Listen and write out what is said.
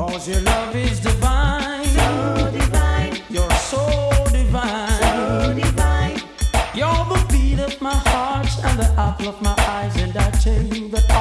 'Cause your love is divine. So divine. You're so divine. So divine. You're the beat of my heart and the apple of my eyes, and I tell you that